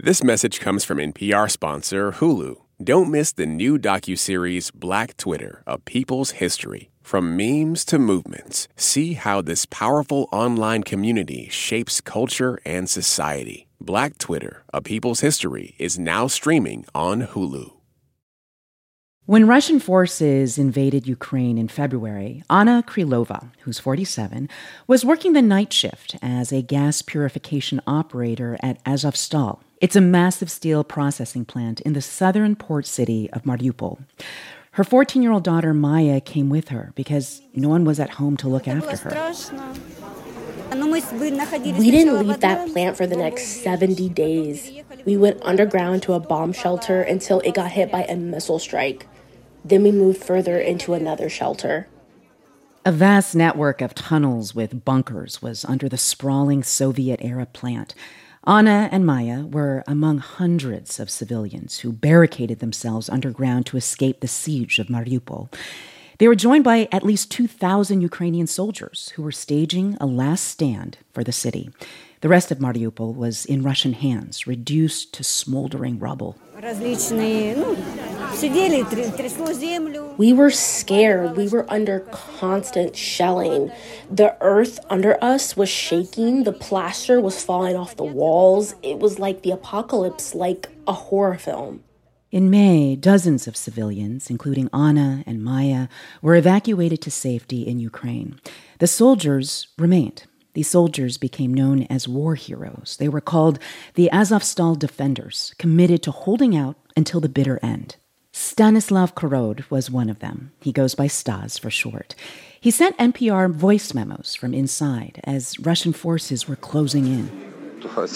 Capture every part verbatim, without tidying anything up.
This message comes from N P R sponsor Hulu. Don't miss the new docuseries Black Twitter, A People's History. From memes to movements, see how this powerful online community shapes culture and society. Black Twitter, A People's History is now streaming on Hulu. When Russian forces invaded Ukraine in February, Anna Krylova, who's forty-seven, was working the night shift as a gas purification operator at Azovstal. It's a massive steel processing plant in the southern port city of Mariupol. Her fourteen-year-old daughter Maya came with her because no one was at home to look after her. We didn't leave that plant for the next seventy days. We went underground to a bomb shelter until it got hit by a missile strike. Then we moved further into another shelter. A vast network of tunnels with bunkers was under the sprawling Soviet-era plant. Anna and Maya were among hundreds of civilians who barricaded themselves underground to escape the siege of Mariupol. They were joined by at least two thousand Ukrainian soldiers who were staging a last stand for the city. The rest of Mariupol was in Russian hands, reduced to smoldering rubble. We were scared. We were under constant shelling. The earth under us was shaking. The plaster was falling off the walls. It was like the apocalypse, like a horror film. In May, dozens of civilians, including Anna and Maya, were evacuated to safety in Ukraine. The soldiers remained. These soldiers became known as war heroes. They were called the Azovstal Defenders, committed to holding out until the bitter end. Stanislav Korod was one of them. He goes by Stas for short. He sent N P R voice memos from inside as Russian forces were closing in. The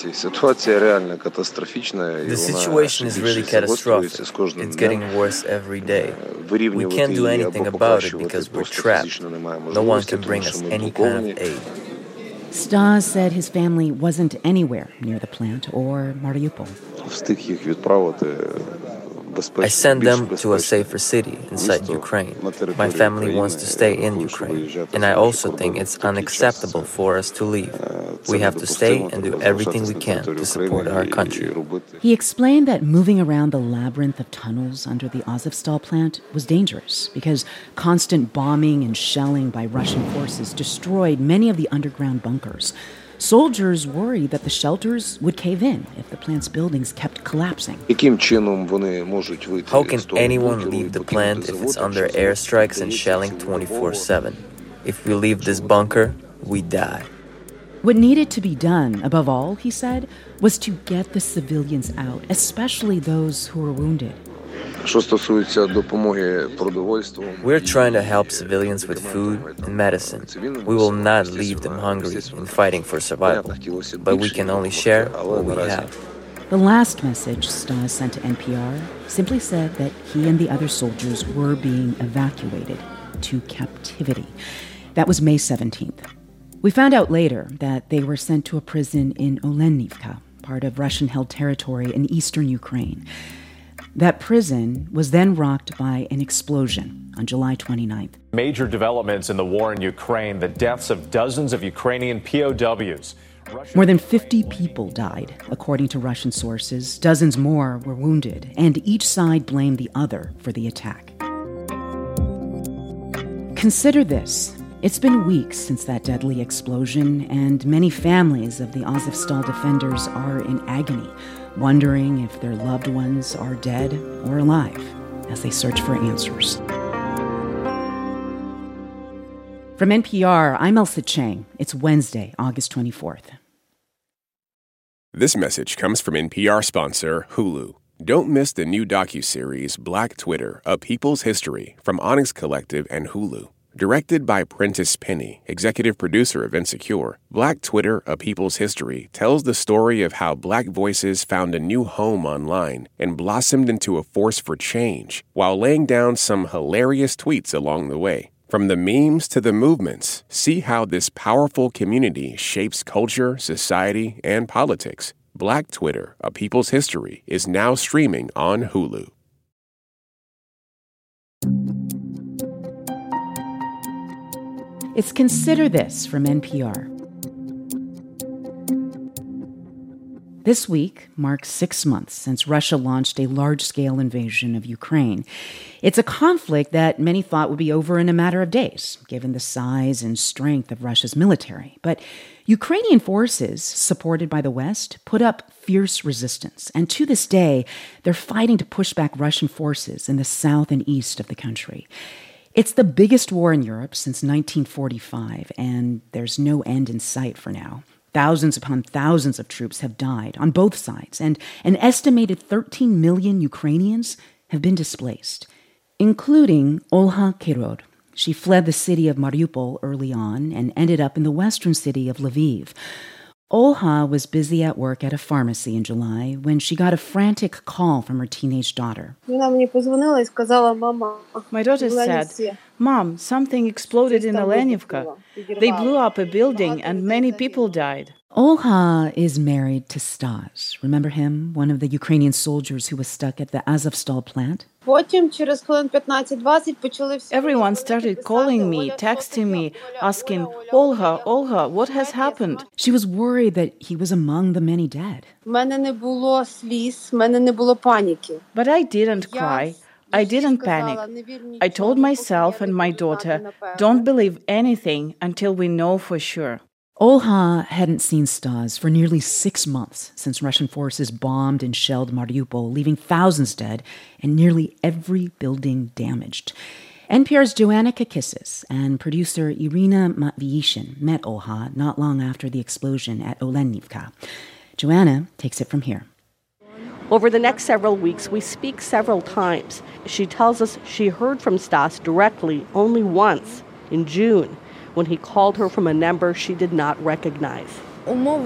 situation is really catastrophic. It's getting worse every day. We can't do anything about it because we're trapped. No one can bring us any kind of aid. Stas said his family wasn't anywhere near the plant or Mariupol. I sent them to a safer city inside Ukraine. My family wants to stay in Ukraine, and I also think it's unacceptable for us to leave. We have to stay and do everything we can to support our country. He explained that moving around the labyrinth of tunnels under the Azovstal plant was dangerous because constant bombing and shelling by Russian forces destroyed many of the underground bunkers. Soldiers worried that the shelters would cave in if the plant's buildings kept collapsing. How can anyone leave the plant if it's under airstrikes and shelling twenty-four seven? If we leave this bunker, we die. What needed to be done, above all, he said, was to get the civilians out, especially those who were wounded. We're trying to help civilians with food and medicine. We will not leave them hungry and fighting for survival, but we can only share what we have. The last message Stas sent to N P R simply said that he and the other soldiers were being evacuated to captivity. That was May seventeenth. We found out later that they were sent to a prison in Olenivka, part of Russian-held territory in eastern Ukraine. That prison was then rocked by an explosion on July twenty-ninth. Major developments in the war in Ukraine, the deaths of dozens of Ukrainian P O Ws. More than fifty people died, according to Russian sources. Dozens more were wounded, and each side blamed the other for the attack. Consider this. It's been weeks since that deadly explosion, and many families of the Azovstal defenders are in agony, wondering if their loved ones are dead or alive as they search for answers. From N P R, I'm Elsa Chang. It's Wednesday, August twenty-fourth. This message comes from N P R sponsor Hulu. Don't miss the new docuseries Black Twitter, A People's History from Onyx Collective and Hulu. Directed by Prentice Penny, executive producer of Insecure, Black Twitter, A People's History tells the story of how Black voices found a new home online and blossomed into a force for change while laying down some hilarious tweets along the way. From the memes to the movements, see how this powerful community shapes culture, society, and politics. Black Twitter, A People's History is now streaming on Hulu. It's Consider This from N P R. This week marks six months since Russia launched a large-scale invasion of Ukraine. It's a conflict that many thought would be over in a matter of days, given the size and strength of Russia's military. But Ukrainian forces, supported by the West, put up fierce resistance. And to this day, they're fighting to push back Russian forces in the south and east of the country. It's the biggest war in Europe since nineteen forty-five, and there's no end in sight for now. Thousands upon thousands of troops have died on both sides, and an estimated thirteen million Ukrainians have been displaced, including Olha Kirod. She fled the city of Mariupol early on and ended up in the western city of Lviv. Olha was busy at work at a pharmacy in July when she got a frantic call from her teenage daughter. My daughter said, "Mom, something exploded in Olenivka. They blew up a building and many people died." Olha is married to Stas. Remember him, one of the Ukrainian soldiers who was stuck at the Azovstal plant? Everyone started calling me, texting me, asking, Olha, Olha, what has happened? She was worried that he was among the many dead. But I didn't cry. I didn't panic. I told myself and my daughter, don't believe anything until we know for sure. Olha hadn't seen Stas for nearly six months since Russian forces bombed and shelled Mariupol, leaving thousands dead and nearly every building damaged. N P R's Joanna Kakissis and producer Irina Matviishin met Olha not long after the explosion at Olenivka. Joanna takes it from here. Over the next several weeks, we speak several times. She tells us she heard from Stas directly only once, in June, when he called her from a number she did not recognize. He told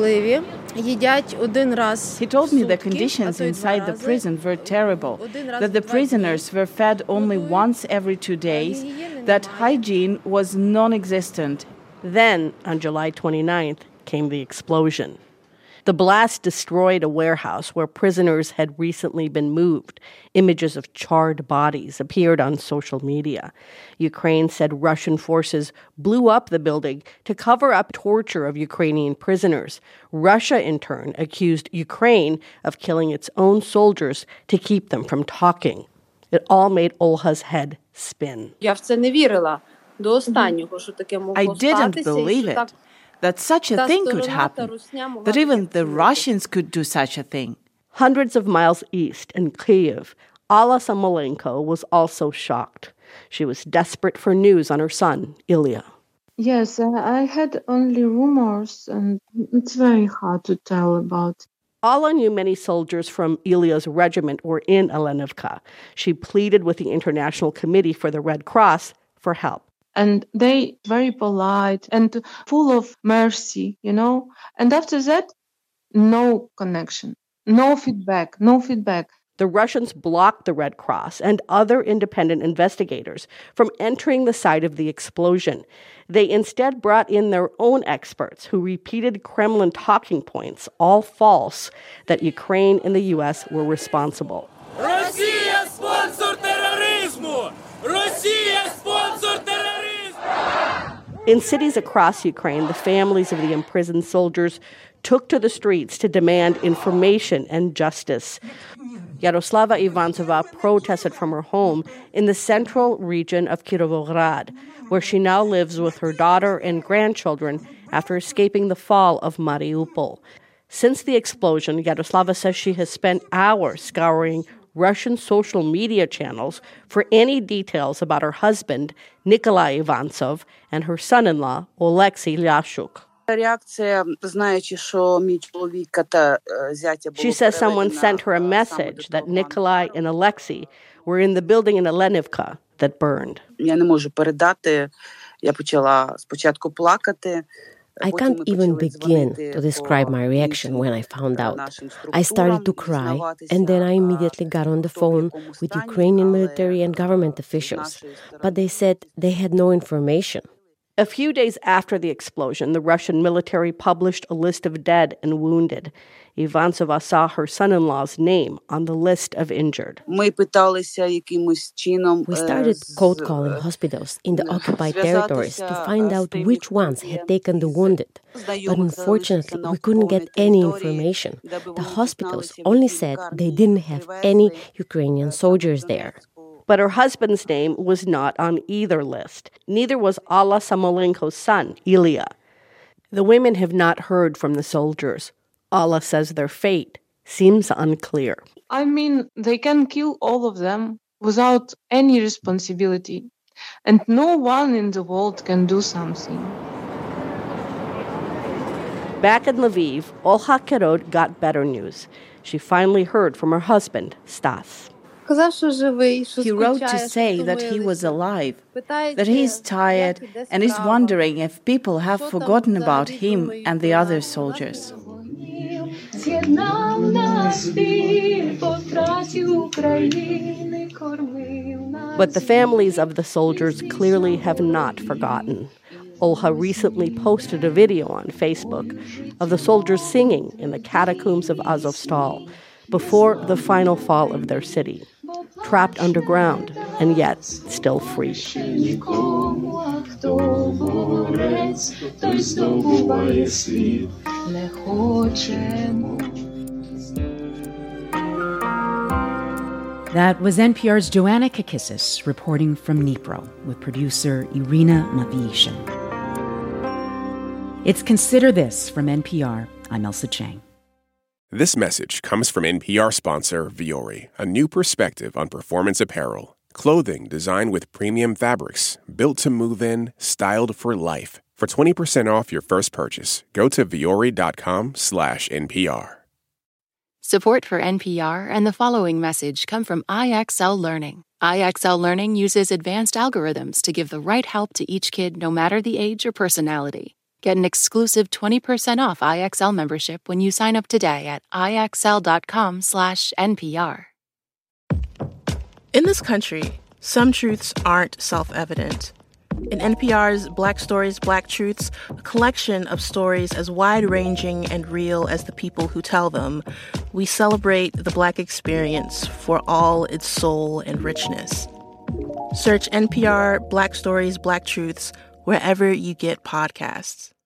me the conditions inside the prison were terrible, that the prisoners were fed only once every two days, that hygiene was non-existent. Then, on July twenty-ninth, came the explosion. The blast destroyed a warehouse where prisoners had recently been moved. Images of charred bodies appeared on social media. Ukraine said Russian forces blew up the building to cover up torture of Ukrainian prisoners. Russia, in turn, accused Ukraine of killing its own soldiers to keep them from talking. It all made Olha's head spin. I didn't believe it. That such a thing could happen, that even the Russians could do such a thing. Hundreds of miles east in Kyiv, Alla Samolenko was also shocked. She was desperate for news on her son, Ilya. Yes, I had only rumors, and it's very hard to tell about. Alla knew many soldiers from Ilya's regiment were in Olenivka. She pleaded with the International Committee for the Red Cross for help. And they very polite and full of mercy, you know. And after that, no connection, no feedback, no feedback. The Russians blocked the Red Cross and other independent investigators from entering the site of the explosion. They instead brought in their own experts who repeated Kremlin talking points, all false, that Ukraine and the U S were responsible. Россия спонсор терроризму! Россия спонсор терроризму! In cities across Ukraine, the families of the imprisoned soldiers took to the streets to demand information and justice. Yaroslava Ivantsova protested from her home in the central region of Kirovograd, where she now lives with her daughter and grandchildren after escaping the fall of Mariupol. Since the explosion, Yaroslava says she has spent hours scouring Russian social media channels for any details about her husband, Nikolai Ivantsov, and her son-in-law, Oleksiy Lyashuk. She says someone sent her a message that Nikolai and Oleksiy were in the building in Olenivka that burned. I can't even begin to describe my reaction when I found out. I started to cry, and then I immediately got on the phone with Ukrainian military and government officials. But they said they had no information. A few days after the explosion, the Russian military published a list of dead and wounded. Ivantsova saw her son-in-law's name on the list of injured. We started cold calling hospitals in the occupied territories to find out which ones had taken the wounded. But unfortunately, we couldn't get any information. The hospitals only said they didn't have any Ukrainian soldiers there. But her husband's name was not on either list. Neither was Alla Samolenko's son, Ilya. The women have not heard from the soldiers. Alla says their fate seems unclear. I mean, they can kill all of them without any responsibility. And no one in the world can do something. Back in Lviv, Olha Kerod got better news. She finally heard from her husband, Stas. He wrote to say that he was alive, that he is tired and is wondering if people have forgotten about him and the other soldiers. But the families of the soldiers clearly have not forgotten. Olha recently posted a video on Facebook of the soldiers singing in the catacombs of Azovstal before the final fall of their city, trapped underground and yet still free. That was N P R's Joanna Kakissis reporting from Dnipro with producer Irina Matvishin. It's Consider This from N P R. I'm Elsa Chang. This message comes from N P R sponsor Vuori, a new perspective on performance apparel. Clothing designed with premium fabrics, built to move in, styled for life. For twenty percent off your first purchase, go to vuori.com slash NPR. Support for N P R and the following message come from I X L Learning. I X L Learning uses advanced algorithms to give the right help to each kid no matter the age or personality. Get an exclusive twenty percent off I X L membership when you sign up today at ixl.com slash NPR. In this country, some truths aren't self-evident. In N P R's Black Stories, Black Truths, a collection of stories as wide-ranging and real as the people who tell them, we celebrate the Black experience for all its soul and richness. Search N P R Black Stories, Black Truths wherever you get podcasts.